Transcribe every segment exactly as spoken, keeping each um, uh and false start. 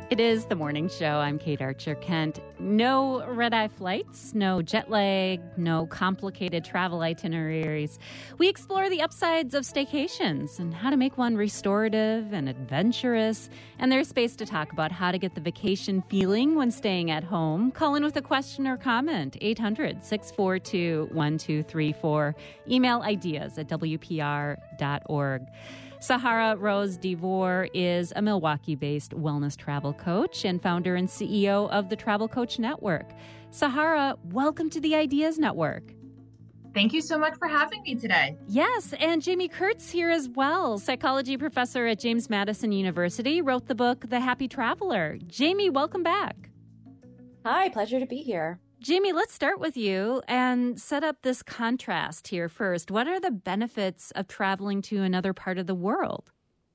It is the morning show. I'm Kate Archer Kent. No red-eye flights, no jet lag, no complicated travel itineraries. We explore the upsides of staycations and how to make one restorative and adventurous. And there's space to talk about how to get the vacation feeling when staying at home. Call in with a question or comment, eight hundred, six four two, one two three four. Email ideas at w p r dot org. Sahara Rose Devor is a Milwaukee-based wellness travel coach and founder and C E O of the Travel Coach Network. Sahara, welcome to the Ideas Network. Thank you so much for having me today. Yes, and Jamie Kurtz here as well, psychology professor at James Madison University, wrote the book The Happy Traveler. Jamie, welcome back. Hi, pleasure to be here. Jamie, let's start with you and set up this contrast here first. What are the benefits of traveling to another part of the world?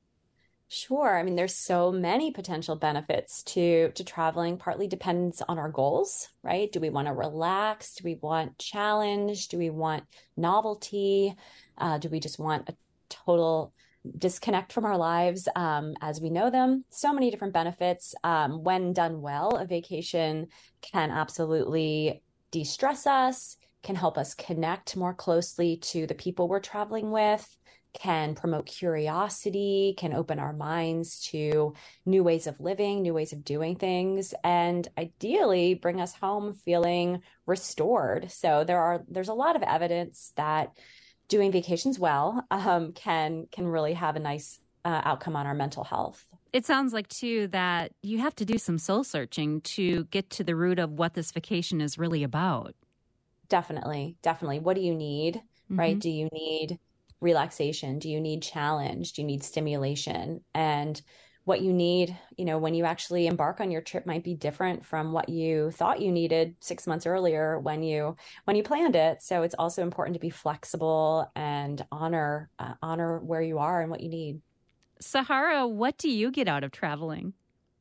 Sure. I mean, there's so many potential benefits to, to traveling. Partly depends on our goals, right? Do we want to relax? Do we want challenge? Do we want novelty? Uh, do we just want a total disconnect from our lives um, as we know them? So many different benefits. Um, when done well, a vacation can absolutely de-stress us, can help us connect more closely to the people we're traveling with, can promote curiosity, can open our minds to new ways of living, new ways of doing things, and ideally bring us home feeling restored. So there are there's a lot of evidence that doing vacations well um, can can really have a nice uh, outcome on our mental health. It sounds like, too, that you have to do some soul searching to get to the root of what this vacation is really about. Definitely, definitely. What do you need, mm-hmm. right? Do you need relaxation? Do you need challenge? Do you need stimulation? And what you need, you know, when you actually embark on your trip might be different from what you thought you needed six months earlier when you when you planned it. So it's also important to be flexible and honor uh, honor where you are and what you need. Sahara, what do you get out of traveling?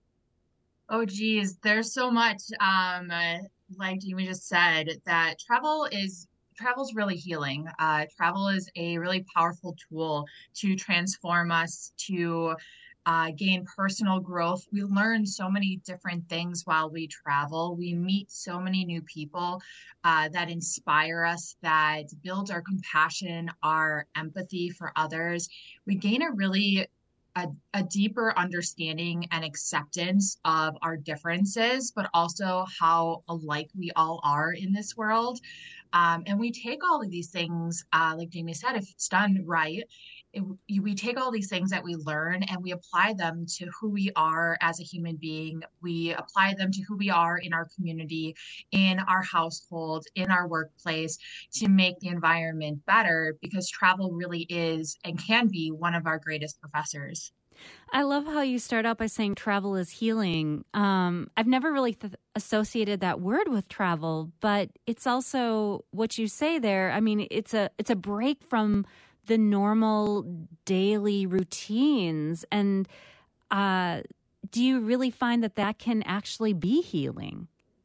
Oh, geez, there's so much. Um, uh, like Jamie just said, that travel is travel is really healing. Uh, travel is a really powerful tool to transform us, to Uh, gain personal growth. We learn so many different things while we travel. We meet so many new people uh, that inspire us, that build our compassion, our empathy for others. We gain a really a, a deeper understanding and acceptance of our differences, but also how alike we all are in this world. Um, and we take all of these things, uh, like Jamie said, if it's done right, it, we take all these things that we learn and we apply them to who we are as a human being. We apply them to who we are in our community, in our household, in our workplace, to make the environment better, because travel really is and can be one of our greatest professors. I love how you start out by saying travel is healing. Um, I've never really th- associated that word with travel, but it's also what you say there. I mean, it's a it's a break from the normal daily routines. And uh, do you really find that that can actually be healing?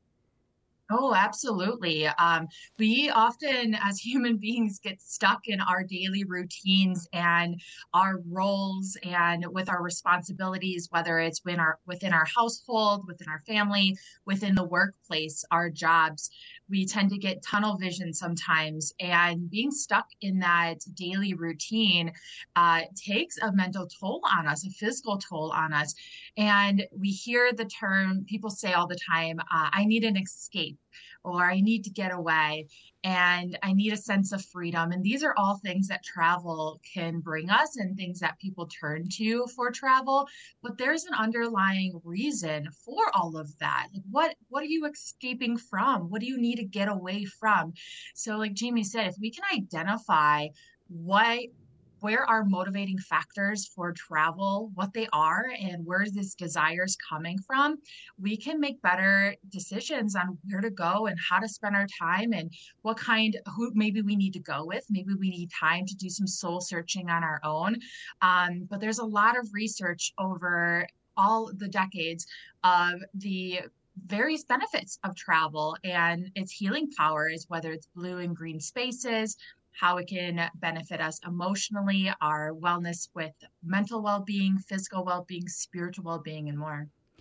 Oh, absolutely. Um, we often, as human beings, get stuck in our daily routines and our roles and with our responsibilities, whether it's within our, within our household, within our family, within the workplace, our jobs. We tend to get tunnel vision sometimes, and being stuck in that daily routine uh, takes a mental toll on us, a physical toll on us. And we hear the term, people say all the time, uh, I need an escape, or I need to get away, and I need a sense of freedom. And these are all things that travel can bring us and things that people turn to for travel. But there's an underlying reason for all of that. Like, what, what are you escaping from? What do you need to get away from? So like Jamie said, if we can identify what where our motivating factors for travel, what they are, and where this desire is coming from, we can make better decisions on where to go and how to spend our time and what kind, who maybe we need to go with. Maybe we need time to do some soul searching on our own. Um, but there's a lot of research over all the decades of the various benefits of travel and its healing powers, whether it's blue and green spaces, how it can benefit us emotionally, our wellness with mental well-being, physical well-being, spiritual well-being, and more.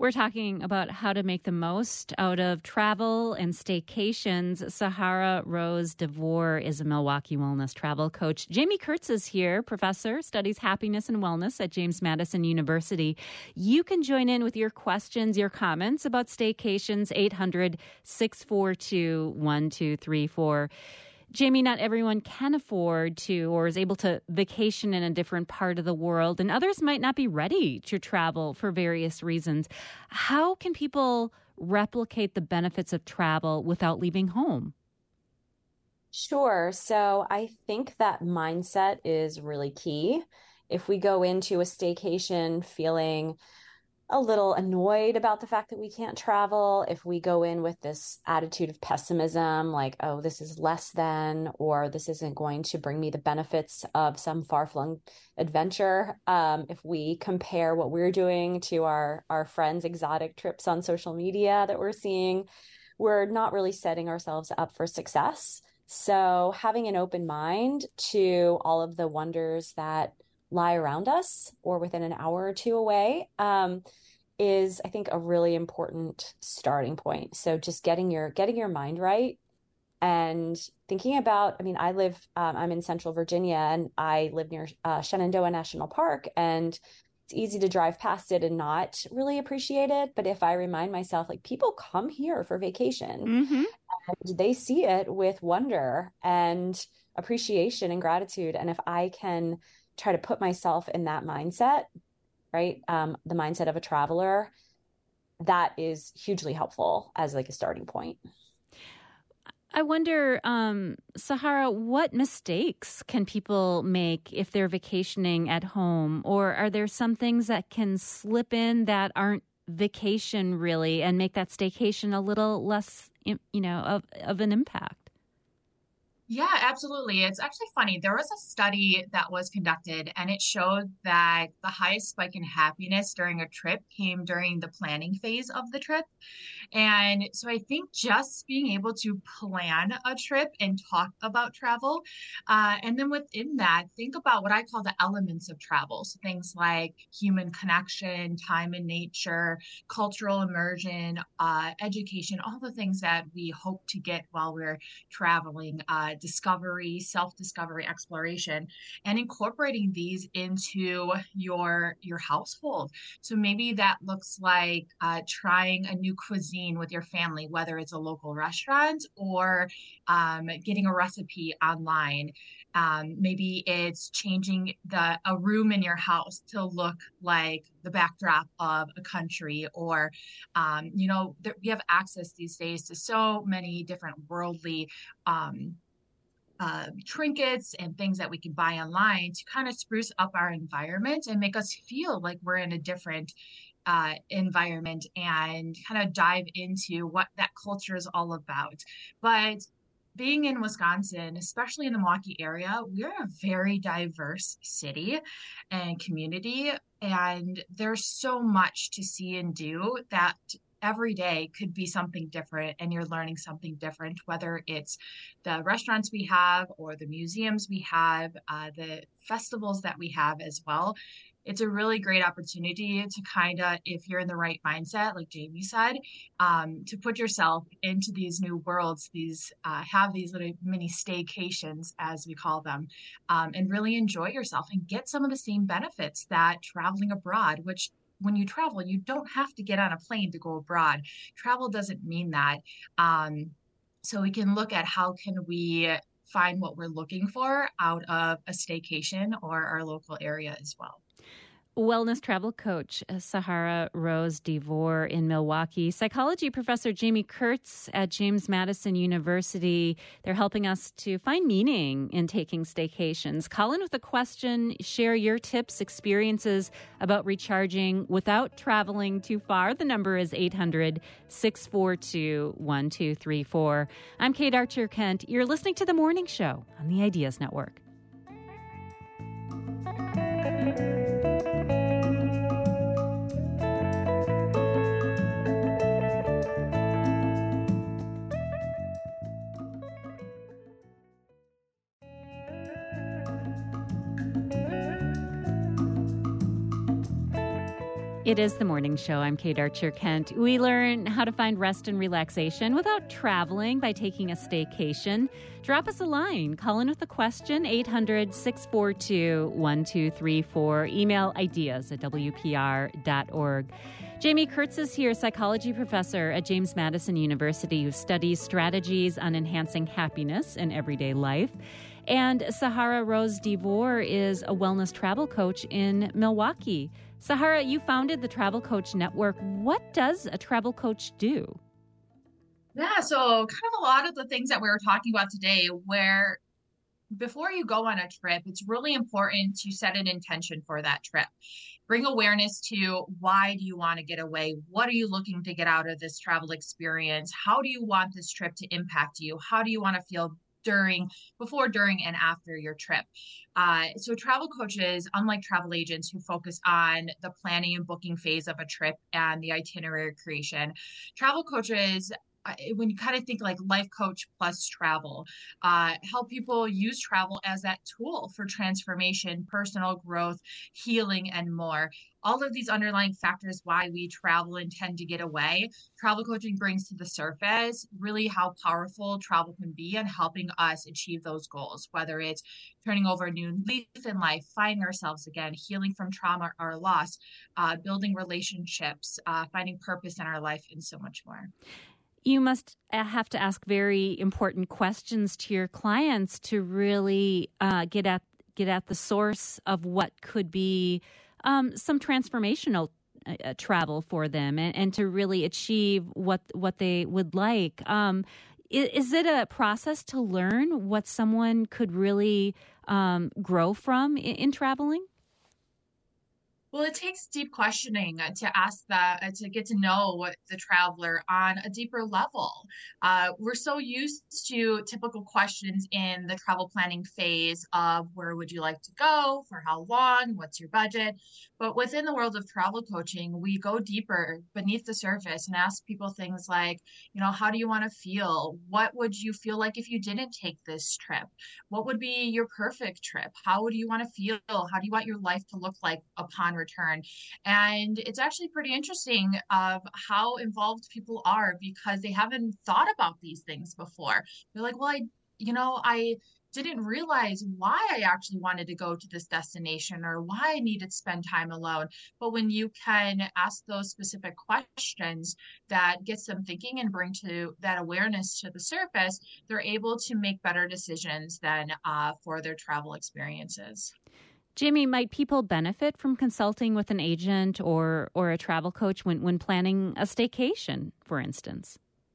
We're talking about how to make the most out of travel and staycations. Sahara Rose DeVore is a Milwaukee wellness travel coach. Jamie Kurtz is here, professor, studies happiness and wellness at James Madison University. You can join in with your questions, your comments about staycations, eight hundred, six four two, one two three four. Jamie, not everyone can afford to or is able to vacation in a different part of the world, and others might not be ready to travel for various reasons. How can people replicate the benefits of travel without leaving home? Sure. So I think that mindset is really key. If we go into a staycation feeling a little annoyed about the fact that we can't travel, if we go in with this attitude of pessimism, like, oh, this is less than, or this isn't going to bring me the benefits of some far-flung adventure, um, if we compare what we're doing to our, our friends' exotic trips on social media that we're seeing, we're not really setting ourselves up for success. So having an open mind to all of the wonders that lie around us or within an hour or two away, um, is, I think, a really important starting point. So just getting your getting your mind right and thinking about, I mean, I live, um, I'm in Central Virginia, and I live near uh, Shenandoah National Park, and it's easy to drive past it and not really appreciate it. But if I remind myself, like, people come here for vacation, Mm-hmm. and they see it with wonder and appreciation and gratitude. And if I can try to put myself in that mindset, right? Um, the mindset of a traveler, that is hugely helpful as like a starting point. I wonder, um, Sahara, what mistakes can people make if they're vacationing at home? Or are there some things that can slip in that aren't vacation really and make that staycation a little less, you know, of, of an impact? Yeah, absolutely. It's actually funny. There was a study that was conducted, and it showed that the highest spike in happiness during a trip came during the planning phase of the trip. And so I think just being able to plan a trip and talk about travel, uh, and then within that, think about what I call the elements of travel. So things like human connection, time in nature, cultural immersion, uh, education, all the things that we hope to get while we're traveling. Uh, discovery, self-discovery, exploration, and incorporating these into your your household. So maybe that looks like uh, trying a new cuisine with your family, whether it's a local restaurant or um, getting a recipe online. Um, maybe it's changing the a room in your house to look like the backdrop of a country, or um, you know, th- we have access these days to so many different worldly um, uh, trinkets and things that we can buy online to kind of spruce up our environment and make us feel like we're in a different uh, environment, and kind of dive into what that culture is all about. But being in Wisconsin, especially in the Milwaukee area, we're a very diverse city and community, and there's so much to see and do that every day could be something different, and you're learning something different, whether it's the restaurants we have or the museums we have, uh, the festivals that we have as well. It's a really great opportunity to kind of, if you're in the right mindset, like Jamie said, um, to put yourself into these new worlds, these uh, have these little mini staycations, as we call them, um, and really enjoy yourself and get some of the same benefits that traveling abroad, which when you travel, you don't have to get on a plane to go abroad. Travel doesn't mean that. Um, so we can look at how can we find what we're looking for out of a staycation or our local area as well. Wellness travel coach Sahara Rose DeVore in Milwaukee. Psychology professor Jamie Kurtz at James Madison University. They're helping us to find meaning in taking staycations. Call in with a question. Share your tips, experiences about recharging without traveling too far. The number is eight hundred, six four two, one two three four. I'm Kate Archer Kent. You're listening to The Morning Show on the Ideas Network. It is the morning show. I'm Kate Archer Kent. We learn how to find rest and relaxation without traveling by taking a staycation. Drop us a line. Call in with a question, eight hundred, six four two, one two three four. Email ideas at w p r dot org. Jamie Kurtz is here, psychology professor at James Madison University, who studies strategies on enhancing happiness in everyday life. And Sahara Rose DeVore is a wellness travel coach in Milwaukee. Sahara, you founded the Travel Coach Network. What does a travel coach do? Yeah, so kind of a lot of the things that we were talking about today, where before you go on a trip, it's really important to set an intention for that trip. Bring awareness to why do you want to get away? What are you looking to get out of this travel experience? How do you want this trip to impact you? How do you want to feel during, before, during, and after your trip? Uh, so travel coaches, unlike travel agents who focus on the planning and booking phase of a trip and the itinerary creation, travel coaches, uh, when you kind of think like life coach plus travel, uh, help people use travel as that tool for transformation, personal growth, healing, and more. All of these underlying factors why we travel and tend to get away, travel coaching brings to the surface really how powerful travel can be in helping us achieve those goals, whether it's turning over a new leaf in life, finding ourselves again, healing from trauma or loss, uh, building relationships, uh, finding purpose in our life, and so much more. You must have to ask very important questions to your clients to really uh, get at get at the source of what could be um, some transformational uh, travel for them, and, and to really achieve what what they would like. Um, is, is it a process to learn what someone could really um, grow from in, in traveling? Well, it takes deep questioning to ask that, to get to know the traveler on a deeper level. Uh, we're so used to typical questions in the travel planning phase of where would you like to go, for how long, what's your budget? But within the world of travel coaching, we go deeper beneath the surface and ask people things like, you know, how do you want to feel? What would you feel like if you didn't take this trip? What would be your perfect trip? How would you want to feel? How do you want your life to look like upon return? And it's actually pretty interesting of how involved people are because they haven't thought about these things before. They're like, well, I, you know, I didn't realize why I actually wanted to go to this destination or why I needed to spend time alone. But when you can ask those specific questions that gets them thinking and bring to that awareness to the surface, they're able to make better decisions than uh, for their travel experiences. Jamie, might people benefit from consulting with an agent or or a travel coach when, when planning a staycation, for instance?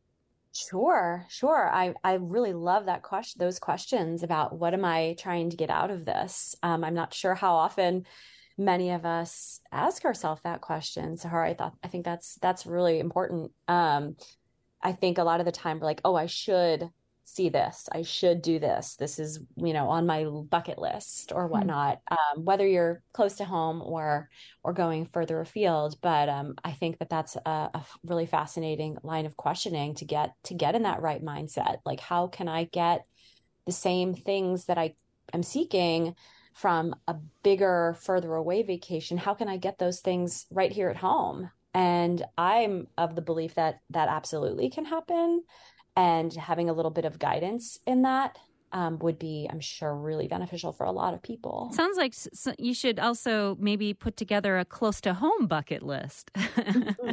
Sure, sure. I, I really love that question, those questions about what am I trying to get out of this? Um, I'm not sure how often many of us ask ourselves that question. Sahara, I thought I think that's that's really important. Um, I think a lot of the time we're like, oh, I should see this. I should do this. This is, you know, on my bucket list or whatnot, um, whether you're close to home or or going further afield. But um, I think that that's a, a really fascinating line of questioning to get to get in that right mindset. Like, how can I get the same things that I am seeking from a bigger, further away vacation? How can I get those things right here at home? And I'm of the belief that that absolutely can happen. And having a little bit of guidance in that um, would be, I'm sure, really beneficial for a lot of people. Sounds like s- you should also maybe put together a close to home bucket list. I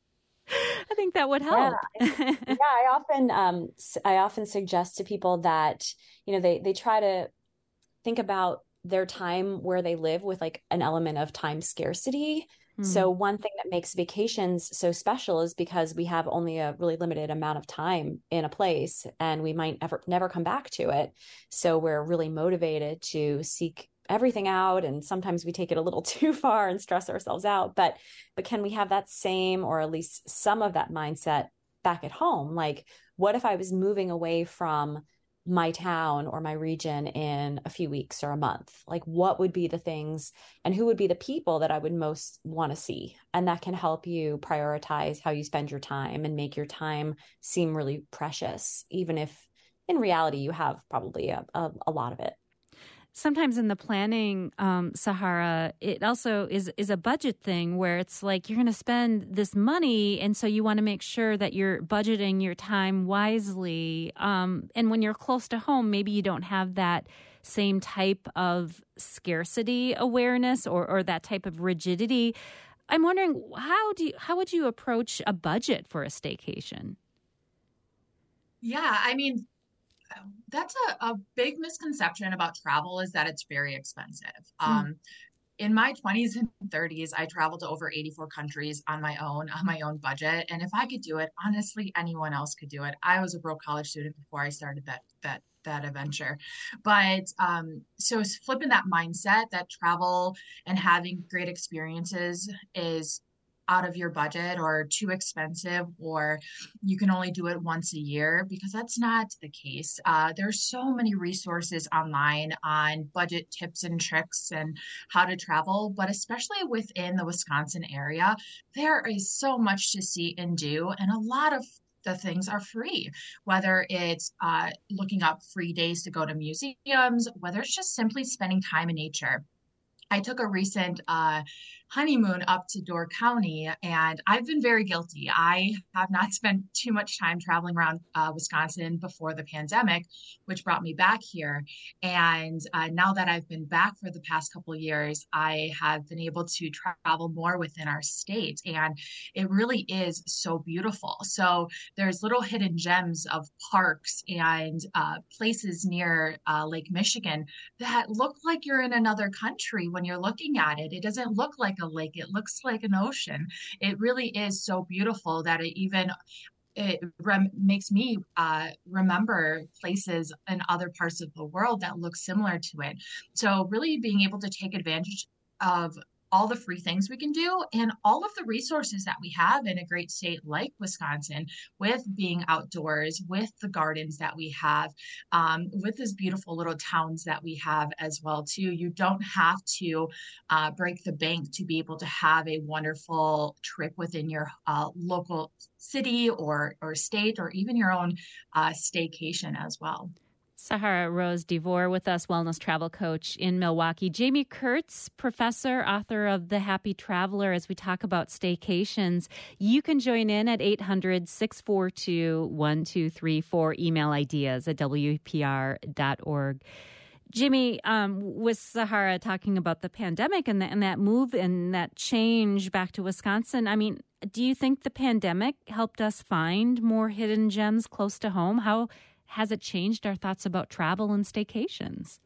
think that would help. Yeah, I, yeah, I often, um, I often suggest to people that, you know, they they try to think about their time where they live with like an element of time scarcity. So one thing that makes vacations so special is because we have only a really limited amount of time in a place and we might ever never come back to it. So we're really motivated to seek everything out. And sometimes we take it a little too far and stress ourselves out. But but can we have that same, or at least some of that mindset back at home? Like, what if I was moving away from my town or my region in a few weeks or a month? Like, what would be the things and who would be the people that I would most want to see? And that can help you prioritize how you spend your time and make your time seem really precious, even if in reality you have probably a, a, a lot of it. Sometimes in the planning, um, Sahara, it also is is a budget thing where it's like you're going to spend this money, and so you want to make sure that you're budgeting your time wisely. Um, and when you're close to home, maybe you don't have that same type of scarcity awareness or or that type of rigidity. I'm wondering how do you, how would you approach a budget for a staycation? Yeah, I mean, that's a, a big misconception about travel is that it's very expensive. Mm. Um, in my twenties and thirties, I traveled to over eighty-four countries on my own, on my own budget. And if I could do it, honestly, anyone else could do it. I was a broke college student before I started that that that adventure. But um, so it's flipping that mindset that travel and having great experiences is out of your budget or too expensive, or you can only do it once a year, because that's not the case. Uh, there's so many resources online on budget tips and tricks and how to travel, but especially within the Wisconsin area, there is so much to see and do, and a lot of the things are free, whether it's uh, looking up free days to go to museums, whether it's just simply spending time in nature. I took a recent uh, honeymoon up to Door County, and I've been very guilty. I have not spent too much time traveling around uh, Wisconsin before the pandemic, which brought me back here. And uh, now that I've been back for the past couple of years, I have been able to travel more within our state, and it really is so beautiful. So there's little hidden gems of parks and uh, places near uh, Lake Michigan that look like you're in another country when you're looking at it. It doesn't look like a lake, it looks like an ocean. It really is so beautiful that it even it rem- makes me uh, remember places in other parts of the world that look similar to it. So really being able to take advantage of all the free things we can do and all of the resources that we have in a great state like Wisconsin, with being outdoors, with the gardens that we have, um, with these beautiful little towns that we have as well too. You don't have to uh, break the bank to be able to have a wonderful trip within your uh, local city or or state, or even your own uh, staycation as well. Sahara Rose DeVore with us, wellness travel coach in Milwaukee. Jamie Kurtz, professor, author of The Happy Traveler, as we talk about staycations. You can join in at eight hundred, six four two, one two three four, email ideas at W P R dot org. Jimmy, um, with Sahara talking about the pandemic and, the, and that move and that change back to Wisconsin, I mean, do you think the pandemic helped us find more hidden gems close to home? How has it changed our thoughts about travel and staycations?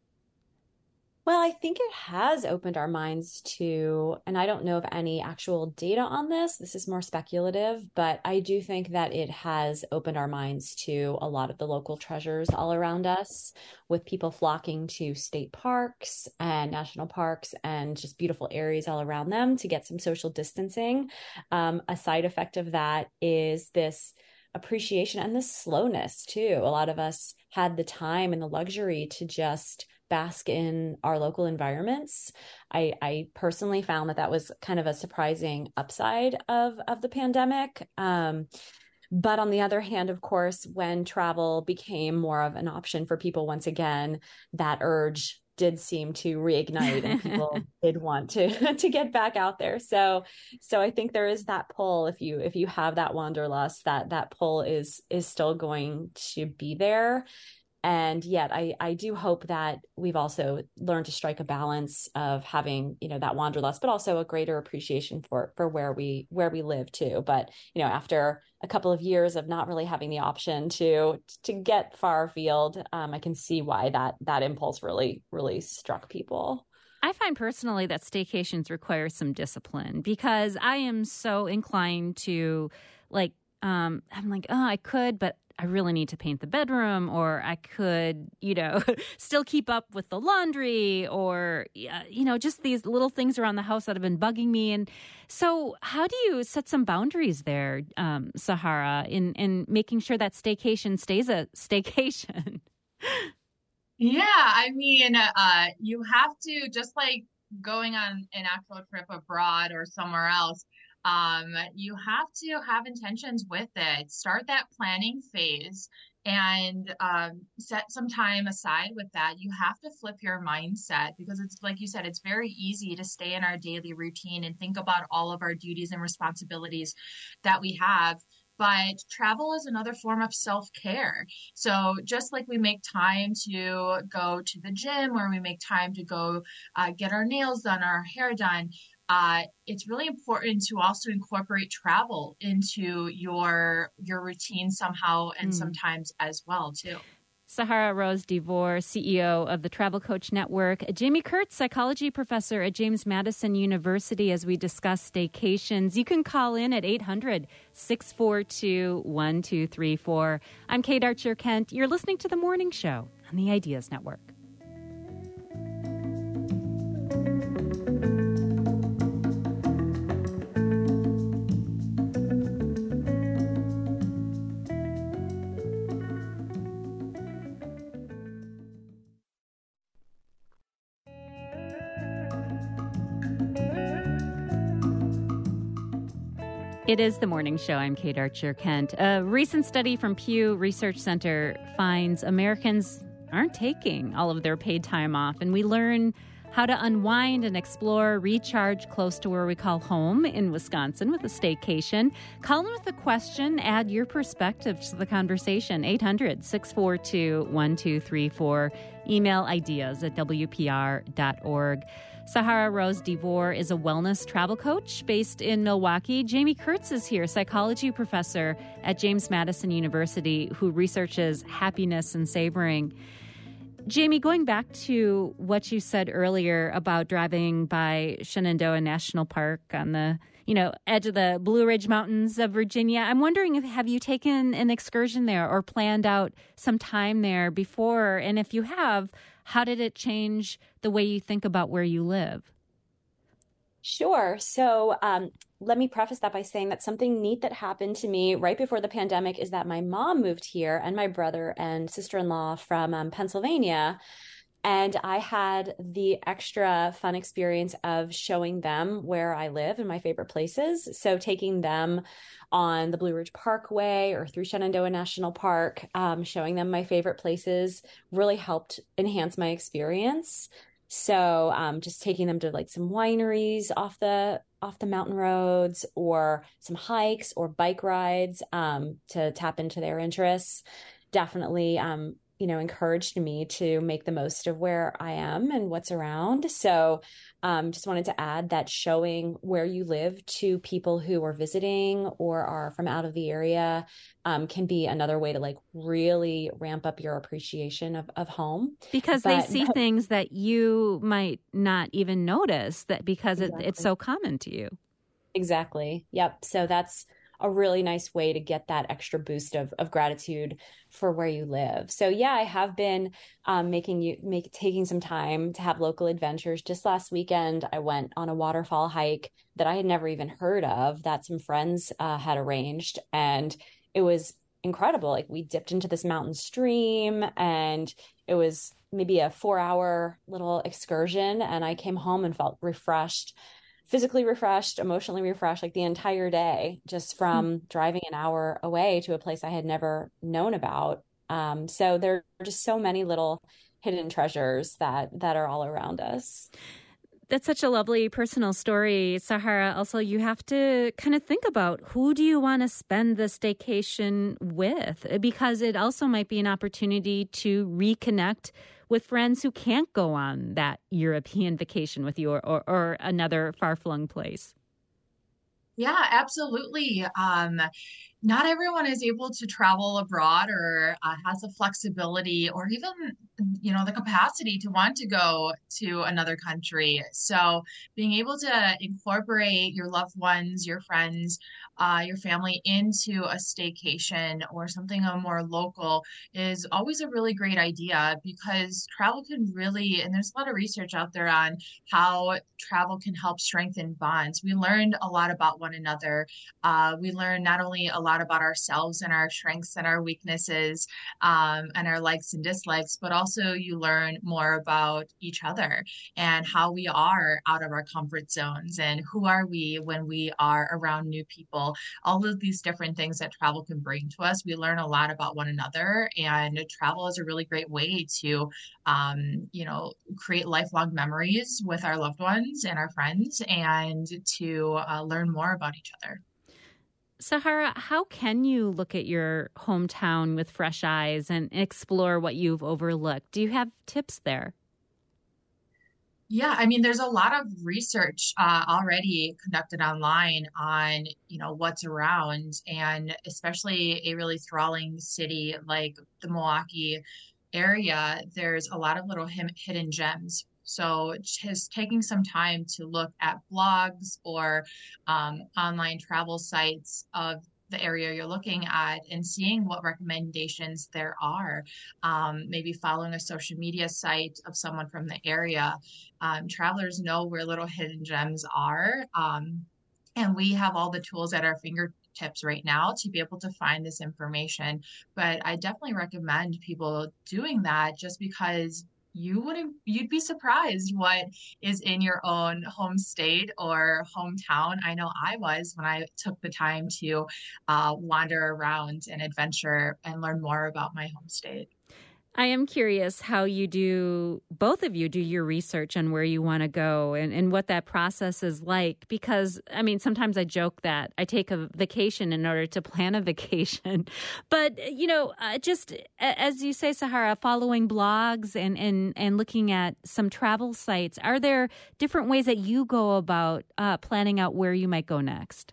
Well, I think it has opened our minds to, and I don't know of any actual data on this, this is more speculative, but I do think that it has opened our minds to a lot of the local treasures all around us, with people flocking to state parks and national parks and just beautiful areas all around them to get some social distancing. Um, a side effect of that is this appreciation and the slowness too. A lot of us had the time and the luxury to just bask in our local environments. I, I personally found that that was kind of a surprising upside of, of the pandemic. Um, but on the other hand, of course, when travel became more of an option for people once again, that urge did seem to reignite, and people did want to to get back out there. So so I think there is that pull. If you if you have that wanderlust, that that pull is is still going to be there. And yet I, I do hope that we've also learned to strike a balance of having, you know, that wanderlust, but also a greater appreciation for, for where we, where we live too. But, you know, after a couple of years of not really having the option to, to get far afield, um, I can see why that, that impulse really, really struck people. I find personally that staycations require some discipline, because I am so inclined to like, um, I'm like, oh, I could, but I really need to paint the bedroom, or I could, you know, still keep up with the laundry, or, uh, you know, just these little things around the house that have been bugging me. And so how do you set some boundaries there, um, Sahara, in, in making sure that staycation stays a staycation? Yeah, I mean, uh, you have to, just like going on an actual trip abroad or somewhere else, um, you have to have intentions with it. Start that planning phase and um, set some time aside with that. You have to flip your mindset because it's like you said, it's very easy to stay in our daily routine and think about all of our duties and responsibilities that we have. But travel is another form of self-care. So just like we make time to go to the gym or we make time to go uh, get our nails done, our hair done, uh, it's really important to also incorporate travel into your your routine somehow and Mm. sometimes as well too. Sahara Rose DeVore, C E O of the Travel Coach Network. Jamie Kurtz, psychology professor at James Madison University, as we discuss staycations. You can call in at eight hundred, six four two, one two three four. I'm Kate Archer Kent. You're listening to The Morning Show on the Ideas Network. It is The Morning Show. I'm Kate Archer Kent. A recent study from Pew Research Center finds Americans aren't taking all of their paid time off, and we learn how to unwind and explore, recharge close to where we call home in Wisconsin with a staycation. Call in with a question, add your perspective to the conversation. eight hundred, six four two, one two three four. Email ideas at w p r dot org. Sahara Rose DeVore is a wellness travel coach based in Milwaukee. Jamie Kurtz is here, psychology professor at James Madison University, who researches happiness and savoring. Jamie, going back to what you said earlier about driving by Shenandoah National Park on the, you know, edge of the Blue Ridge Mountains of Virginia, I'm wondering if have you taken an excursion there or planned out some time there before? And if you have, how did it change the way you think about where you live? Sure. So um, let me preface that by saying that something neat that happened to me right before the pandemic is that my mom moved here and my brother and sister-in-law from um, Pennsylvania. And I had the extra fun experience of showing them where I live and my favorite places. So taking them on the Blue Ridge Parkway or through Shenandoah National Park, um, showing them my favorite places really helped enhance my experience. So um, just taking them to like some wineries off the off the mountain roads or some hikes or bike rides um, to tap into their interests definitely um, you know, encouraged me to make the most of where I am and what's around. So um, just wanted to add that showing where you live to people who are visiting or are from out of the area um, can be another way to like really ramp up your appreciation of, of home. Because but, they see but, things that you might not even notice that because exactly. it, it's so common to you. Exactly. Yep. So that's a really nice way to get that extra boost of, of gratitude for where you live. So yeah, I have been um, making you make taking some time to have local adventures. Just last weekend, I went on a waterfall hike that I had never even heard of that some friends uh, had arranged. And it was incredible. Like we dipped into this mountain stream and it was maybe a four hour little excursion. And I came home and felt refreshed, physically refreshed, emotionally refreshed, like the entire day, just from mm-hmm. driving an hour away to a place I had never known about. Um, so there are just so many little hidden treasures that that are all around us. That's such a lovely personal story, Sahara. Also, you have to kind of think about who do you want to spend the staycation with, because it also might be an opportunity to reconnect with friends who can't go on that European vacation with you or, or, or another far-flung place. Yeah, absolutely. Um, not everyone is able to travel abroad or uh, has the flexibility or even, you know, the capacity to want to go to another country. So being able to incorporate your loved ones, your friends, uh, your family into a staycation or something more local is always a really great idea, because travel can really, and there's a lot of research out there on how travel can help strengthen bonds. We learned a lot about one another. Uh, we learned not only a lot about ourselves and our strengths and our weaknesses um, and our likes and dislikes, but also you learn more about each other and how we are out of our comfort zones and who are we when we are around new people. people, all of these different things that travel can bring to us. We learn a lot about one another, and travel is a really great way to, um, you know, create lifelong memories with our loved ones and our friends, and to uh, learn more about each other. Sahara, how can you look at your hometown with fresh eyes and explore what you've overlooked? Do you have tips there? Yeah, I mean, there's a lot of research uh, already conducted online on, you know, what's around, and especially a really sprawling city like the Milwaukee area, there's a lot of little him- hidden gems. So just taking some time to look at blogs or um, online travel sites of the area you're looking at and seeing what recommendations there are. Um, maybe following a social media site of someone from the area. Um, travelers know where little hidden gems are. Um, and we have all the tools at our fingertips right now to be able to find this information. But I definitely recommend people doing that, just because you wouldn't you'd be surprised what is in your own home state or hometown. I know I was, when I took the time to uh, wander around and adventure and learn more about my home state. I am curious how you do, both of you do your research on where you want to go and, and what that process is like. Because, I mean, sometimes I joke that I take a vacation in order to plan a vacation. But, you know, uh, just as you say, Sahara, following blogs and, and, and looking at some travel sites, are there different ways that you go about uh, planning out where you might go next?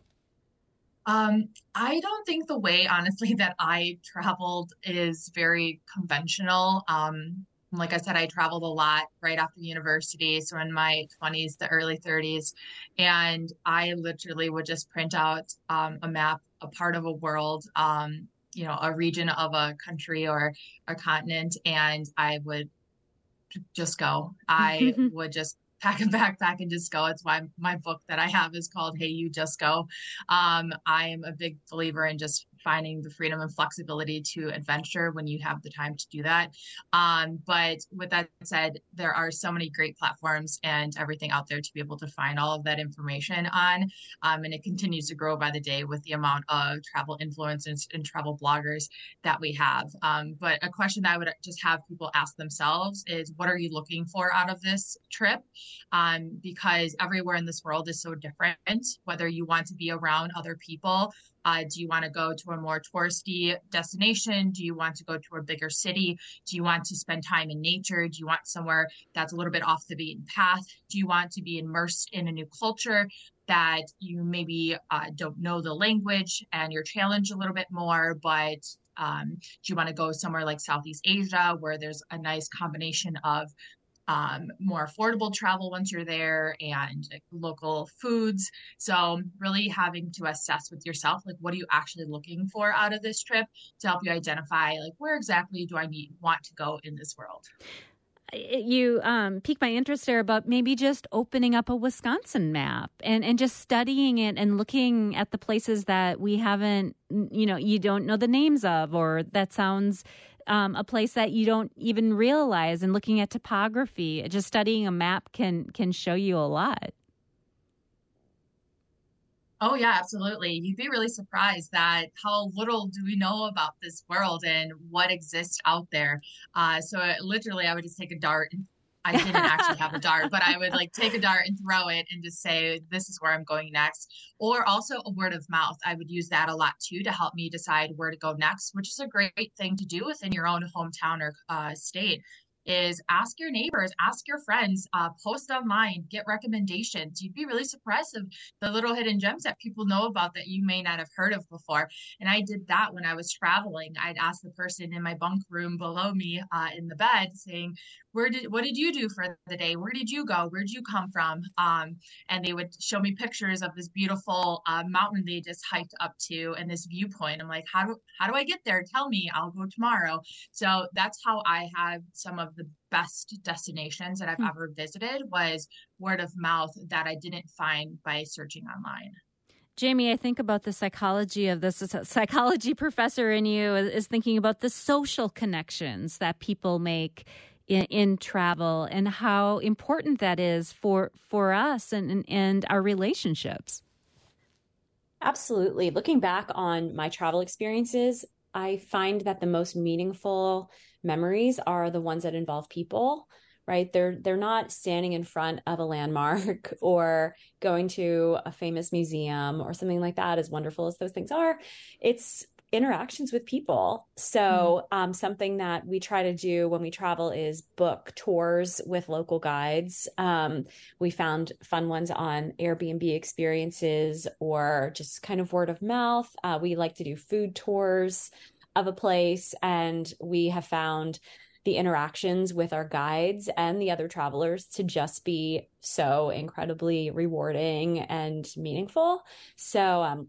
Um, I don't think the way, honestly, that I traveled is very conventional. Um, like I said, I traveled a lot right after university, so in my twenties to early thirties, and I literally would just print out um, a map, a part of a world, um, you know, a region of a country or a continent, and I would just go. I would just pack a backpack and just go. It's why my book that I have is called Hey, You Just Go. Um, I am a big believer in just finding the freedom and flexibility to adventure when you have the time to do that. Um, but with that said, there are so many great platforms and everything out there to be able to find all of that information on. Um, and it continues to grow by the day with the amount of travel influencers and travel bloggers that we have. Um, but a question that I would just have people ask themselves is, what are you looking for out of this trip? Um, because everywhere in this world is so different, whether you want to be around other people. Uh, do you want to go to a more touristy destination? Do you want to go to a bigger city? Do you want to spend time in nature? Do you want somewhere that's a little bit off the beaten path? Do you want to be immersed in a new culture that you maybe uh, don't know the language and you're challenged a little bit more, but um, do you want to go somewhere like Southeast Asia where there's a nice combination of Um, more affordable travel once you're there and like, local foods? So really having to assess with yourself, like, what are you actually looking for out of this trip to help you identify, like, where exactly do I need want to go in this world? You um, piqued my interest there about maybe just opening up a Wisconsin map and, and just studying it and looking at the places that we haven't, you know, you don't know the names of, or that sounds Um, a place that you don't even realize, and looking at topography. Just studying a map can can show you a lot. Oh yeah, absolutely. You'd be really surprised that how little do we know about this world and what exists out there. Uh, so it, literally, I would just take a dart. And I didn't actually have a dart, but I would like take a dart and throw it and just say, this is where I'm going next. Or also a word of mouth. I would use that a lot too to help me decide where to go next, which is a great thing to do within your own hometown or uh, state. Is ask your neighbors, ask your friends, uh, post online, get recommendations. You'd be really surprised of the little hidden gems that people know about that you may not have heard of before. And I did that when I was traveling. I'd ask the person in my bunk room below me uh, in the bed, saying, where did, what did you do for the day? Where did you go? Where did you come from? Um, and they would show me pictures of this beautiful uh, mountain they just hiked up to and this viewpoint. I'm like, how do, how do I get there? Tell me, I'll go tomorrow. So that's how I have some of the best destinations that I've hmm. ever visited, was word of mouth that I didn't find by searching online. Jamie, I think about the psychology of this. A psychology professor in you is thinking about the social connections that people make in, in travel and how important that is for for us and, and, and our relationships. Absolutely. Looking back on my travel experiences, I find that the most meaningful memories are the ones that involve people, right? They're they're not standing in front of a landmark or going to a famous museum or something like that, as wonderful as those things are. It's interactions with people. So um, something that we try to do when we travel is book tours with local guides. Um, we found fun ones on Airbnb experiences or just kind of word of mouth. Uh, we like to do food tours of a place, and we have found the interactions with our guides and the other travelers to just be so incredibly rewarding and meaningful. So, um,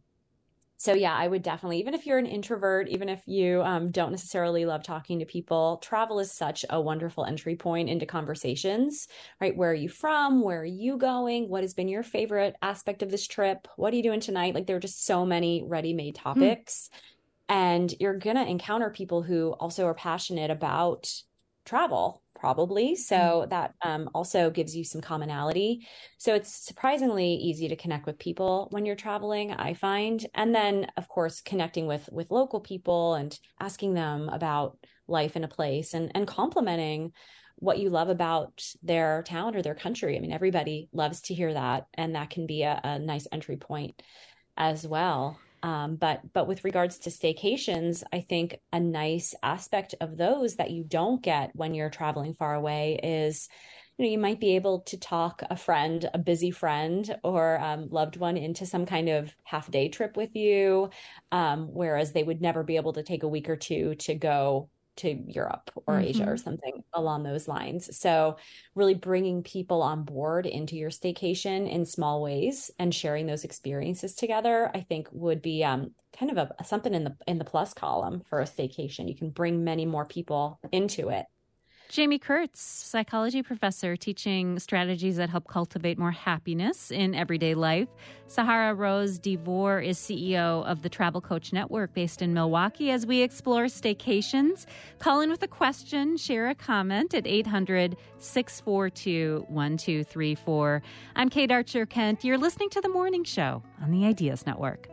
So yeah, I would definitely, even if you're an introvert, even if you um, don't necessarily love talking to people, travel is such a wonderful entry point into conversations, right? Where are you from? Where are you going? What has been your favorite aspect of this trip? What are you doing tonight? Like there are just so many ready-made topics. Hmm. And you're going to encounter people who also are passionate about travel, probably. So mm-hmm. that um, also gives you some commonality. So it's surprisingly easy to connect with people when you're traveling, I find. And then, of course, connecting with with local people and asking them about life in a place and, and complimenting what you love about their town or their country. I mean, everybody loves to hear that. And that can be a, a nice entry point as well. Um, but but with regards to staycations, I think a nice aspect of those that you don't get when you're traveling far away is, you know, you might be able to talk a friend, a busy friend or um, loved one into some kind of half day trip with you, um, whereas they would never be able to take a week or two to go to Europe or mm-hmm. Asia or something along those lines. So really bringing people on board into your staycation in small ways and sharing those experiences together, I think would be um, kind of a something in the in the plus column for a staycation. You can bring many more people into it. Jamie Kurtz, psychology professor teaching strategies that help cultivate more happiness in everyday life. Sahara Rose DeVore is C E O of the Travel Coach Network based in Milwaukee. As we explore staycations, call in with a question, share a comment at eight hundred, six four two, one two three four. I'm Kate Archer Kent. You're listening to The Morning Show on the Ideas Network.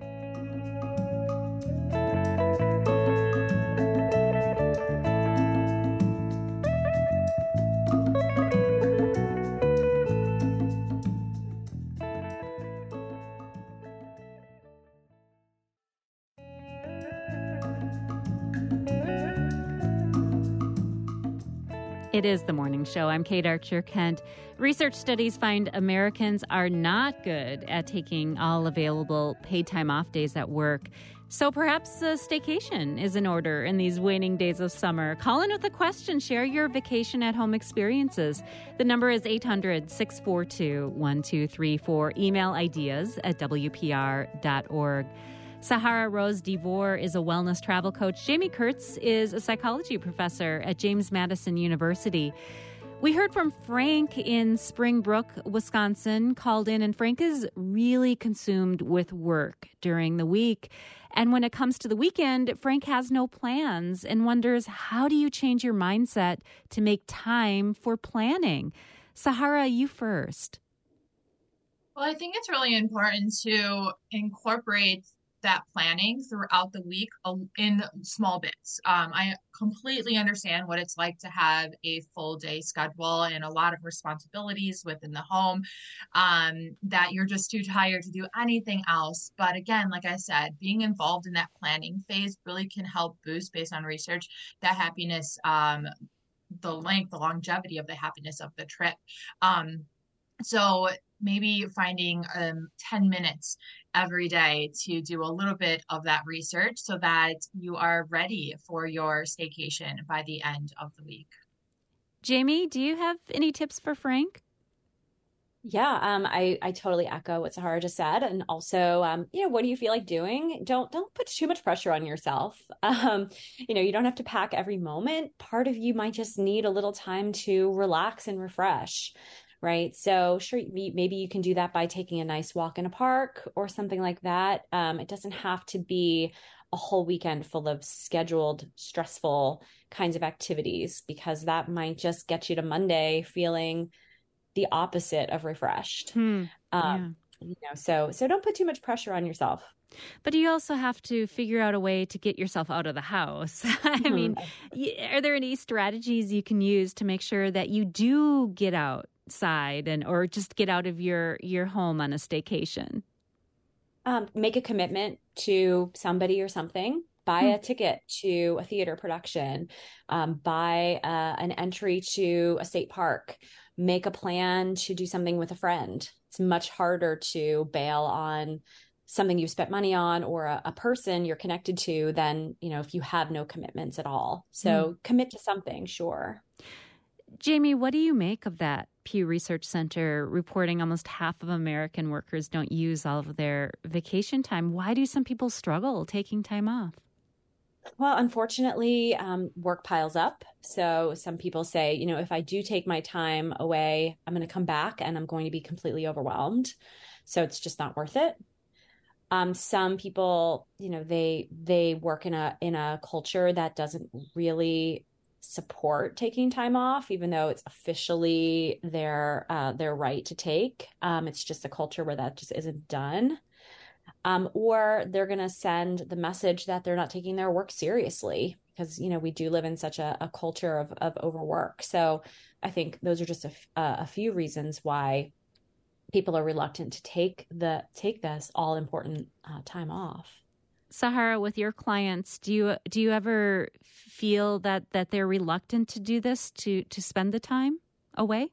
It is The Morning Show. I'm Kate Archer Kent. Research studies find Americans are not good at taking all available paid time off days at work. So perhaps a staycation is in order in these waning days of summer. Call in with a question. Share your vacation at home experiences. The number is eight hundred, six four two, one two three four. Email ideas at w p r dot org. Sahara Rose DeVore is a wellness travel coach. Jamie Kurtz is a psychology professor at James Madison University. We heard from Frank in Springbrook, Wisconsin, called in, and Frank is really consumed with work during the week. And when it comes to the weekend, Frank has no plans and wonders, how do you change your mindset to make time for planning? Sahara, you first. Well, I think it's really important to incorporate that planning throughout the week in small bits. Um, I completely understand what it's like to have a full day schedule and a lot of responsibilities within the home, um, that you're just too tired to do anything else. But again, like I said, being involved in that planning phase really can help boost, based on research, that happiness, um, the length, the longevity of the happiness of the trip. Um, so maybe finding um, ten minutes every day to do a little bit of that research so that you are ready for your staycation by the end of the week. Jamie, do you have any tips for Frank? Yeah, um, I, I totally echo what Sahara just said. And also, um, you know, what do you feel like doing? Don't don't put too much pressure on yourself. Um, you know, you don't have to pack every moment. Part of you might just need a little time to relax and refresh. Right. So sure, maybe you can do that by taking a nice walk in a park or something like that. Um, it doesn't have to be a whole weekend full of scheduled, stressful kinds of activities, because that might just get you to Monday feeling the opposite of refreshed. Hmm. Um, yeah. you know, so so don't put too much pressure on yourself. But you also have to figure out a way to get yourself out of the house. I mean, Mm-hmm. are there any strategies you can use to make sure that you do get outside and or just get out of your your home on a staycation? Um, make a commitment to somebody or something. Buy Hmm. a ticket to a theater production. Um, buy uh, an entry to a state park. Make a plan to do something with a friend. It's much harder to bail on something you've spent money on or a, a person you're connected to than, you know, if you have no commitments at all. Hmm. So commit to something, sure. Jamie, what do you make of that Pew Research Center reporting almost half of American workers don't use all of their vacation time? Why do some people struggle taking time off? Well, unfortunately, um, work piles up. So some people say, you know, if I do take my time away, I'm going to come back and I'm going to be completely overwhelmed. So it's just not worth it. Um, some people, you know, they they work in a in a culture that doesn't really support taking time off, even though it's officially their uh, their right to take. Um, it's just a culture where that just isn't done. Um, or they're going to send the message that they're not taking their work seriously because, you know, we do live in such a, a culture of, of overwork. So I think those are just a, a few reasons why people are reluctant to take the take this all important uh, time off. Sahara, with your clients, do you do you ever feel that that they're reluctant to do this to to spend the time away?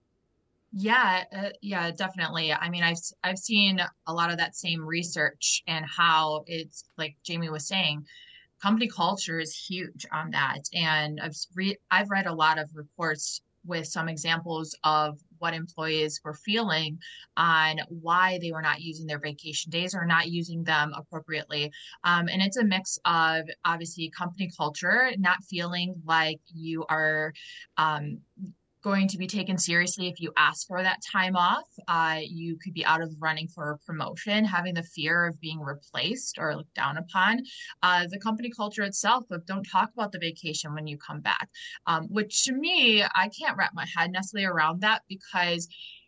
Yeah, uh, yeah, definitely. I mean, I've I've seen a lot of that same research and how it's like Jamie was saying, company culture is huge on that. And I've re I've read a lot of reports with some examples of what employees were feeling on why they were not using their vacation days or not using them appropriately. Um, and it's a mix of obviously company culture, not feeling like you are um, going to be taken seriously if you ask for that time off. Uh, you could be out of the running for a promotion, having the fear of being replaced or looked down upon. Uh, the company culture itself of don't talk about the vacation when you come back, um, which to me, I can't wrap my head necessarily around that because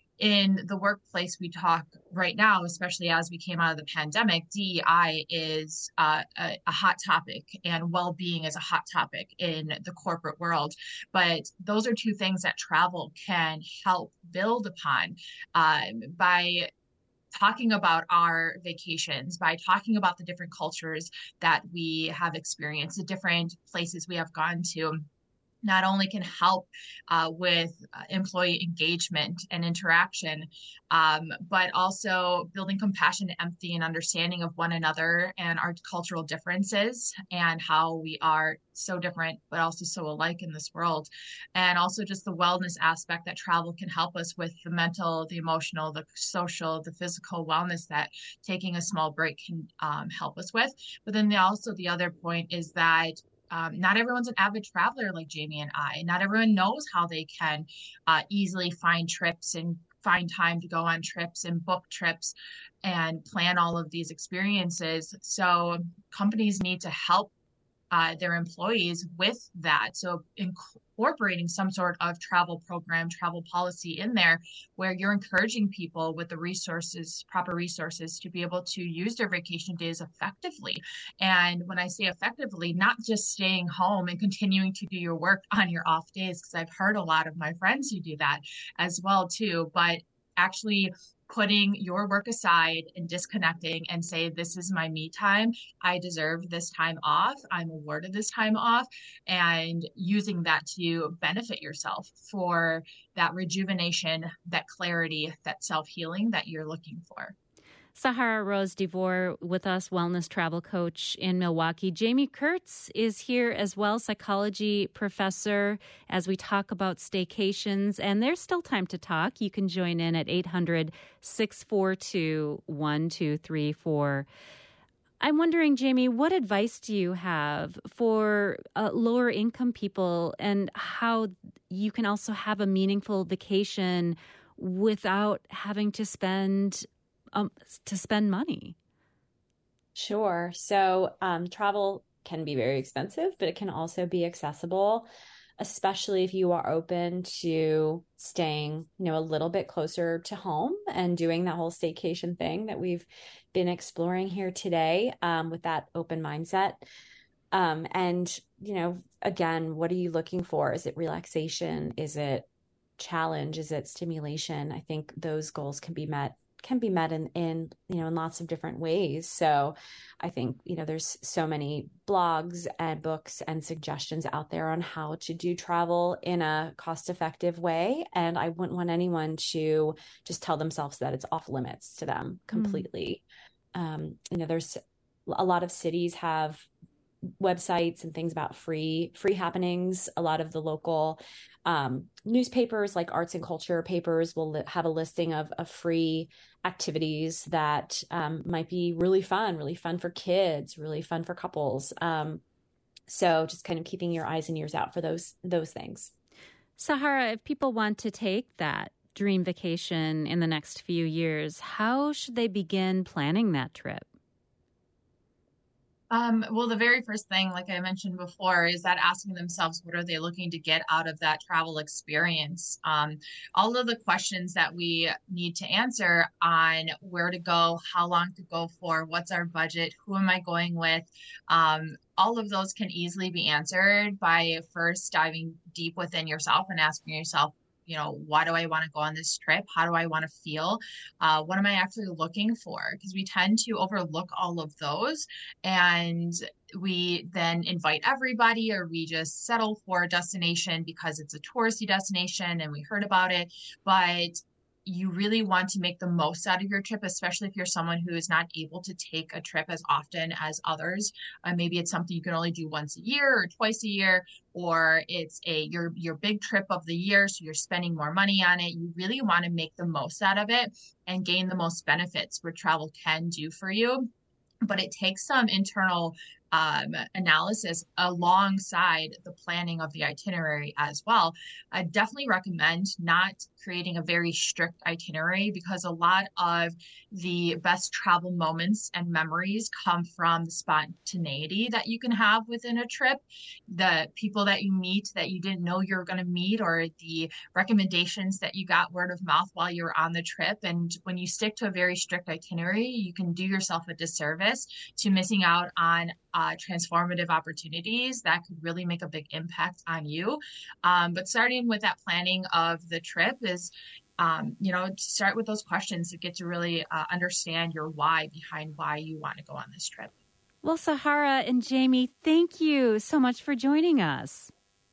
in the workplace we talk right now, especially as we came out of the pandemic, D E I is uh, a, a hot topic and well-being is a hot topic in the corporate world. But those are two things that travel can help build upon um, by talking about our vacations, by talking about the different cultures that we have experienced, the different places we have gone to not only can help uh, with uh, employee engagement and interaction, um, but also building compassion, empathy, and understanding of one another and our cultural differences and how we are so different, but also so alike in this world. And also just the wellness aspect that travel can help us with the mental, the emotional, the social, the physical wellness that taking a small break can um, help us with. But then the, also the other point is that um, not everyone's an avid traveler like Jamie and I. Not everyone knows how they can uh, easily find trips and find time to go on trips and book trips and plan all of these experiences. So companies need to help uh, their employees with that. So incorporating some sort of travel program, travel policy in there where you're encouraging people with the resources, proper resources to be able to use their vacation days effectively. And when I say effectively, not just staying home and continuing to do your work on your off days, because I've heard a lot of my friends who do that as well too, but actually putting your work aside and disconnecting and say, this is my me time. I deserve this time off. I'm awarded this time off, and using that to benefit yourself for that rejuvenation, that clarity, that self-healing that you're looking for. Sahara Rose DeVore with us, wellness travel coach in Milwaukee. Jamie Kurtz is here as well, psychology professor, as we talk about staycations. And there's still time to talk. You can join in at eight hundred, six four two, one two three four. I'm wondering, Jamie, what advice do you have for uh, lower income people and how you can also have a meaningful vacation without having to spend Um, to spend money? Sure. So um, travel can be very expensive, but it can also be accessible. especially if you are open to staying, you know, a little bit closer to home and doing that whole staycation thing that we've been exploring here today, um, with that open mindset. Um, and, you know, again, what are you looking for? Is it relaxation? Is it challenge? Is it stimulation? I think those goals can be met can be met in, in, you know, in lots of different ways. So I think, you know, there's so many blogs and books and suggestions out there on how to do travel in a cost-effective way. And I wouldn't want anyone to just tell themselves that it's off limits to them completely. Mm. Um, you know, there's a lot of cities have websites and things about free free happenings. A lot of the local um, newspapers, like arts and culture papers, will li- have a listing of, of free activities that um, might be really fun, really fun for kids, really fun for couples. Um, so just kind of keeping your eyes and ears out for those those things. Sahara, if people want to take that dream vacation in the next few years, how should they begin planning that trip? Um, well, the very first thing, like I mentioned before, is that asking themselves, what are they looking to get out of that travel experience? Um, all of the questions that we need to answer on where to go, how long to go for, what's our budget, who am I going with? Um, all of those can easily be answered by first diving deep within yourself and asking yourself, you know, why do I want to go on this trip? How do I want to feel? Uh, what am I actually looking for? Because we tend to overlook all of those, and we then invite everybody, or we just settle for a destination because it's a touristy destination and we heard about it. But you really want to make the most out of your trip, especially if you're someone who is not able to take a trip as often as others. Uh, maybe it's something you can only do once a year or twice a year, or it's a your your big trip of the year, so you're spending more money on it. You really want to make the most out of it and gain the most benefits, what travel can do for you. But it takes some internal um, analysis alongside the planning of the itinerary as well. I definitely recommend not creating a very strict itinerary, because a lot of the best travel moments and memories come from the spontaneity that you can have within a trip, the people that you meet that you didn't know you were going to meet, or the recommendations that you got word of mouth while you were on the trip. And when you stick to a very strict itinerary, you can do yourself a disservice to missing out on uh, transformative opportunities that could really make a big impact on you. Um, but starting with that planning of the trip is, um, you know, start with those questions to get to really uh, understand your why behind why you want to go on this trip. Well, Sahara and Jamie, thank you so much for joining us.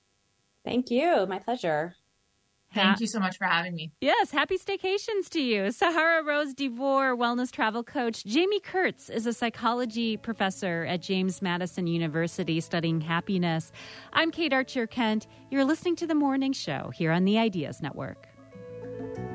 Thank you. My pleasure. Thank you so much for having me. Yes, happy staycations to you. Sahara Rose DeVore, wellness travel coach. Jamie Kurtz is a psychology professor at James Madison University studying happiness. I'm Kate Archer Kent. You're listening to The Morning Show here on the Ideas Network.